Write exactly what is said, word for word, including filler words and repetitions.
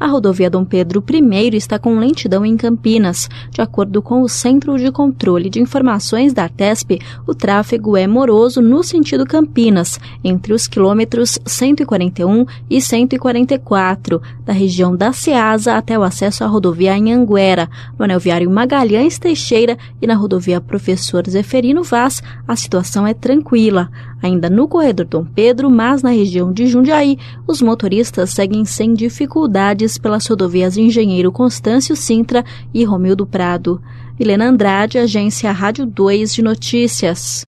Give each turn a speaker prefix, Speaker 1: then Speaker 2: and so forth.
Speaker 1: rodovia Dom Pedro I está com lentidão em Campinas. De acordo com o Centro de Controle de Informações da ARTESP, o tráfego é moroso no sentido Campinas, entre os quilômetros cento e quarenta e um e cento e quarenta e quatro, da região da Ceasa até o acesso à rodovia Anhanguera, no anel viário Magalhães Teixeira e na rodovia Professor Zeferino Vaz, a situação é tranquila. Ainda no corredor Dom Pedro, mas na região de Jundiaí, os motoristas seguem sem dificuldades pelas rodovias Engenheiro Constâncio Sintra e Romildo Prado. Helena Andrade, Agência Rádio dois de Notícias.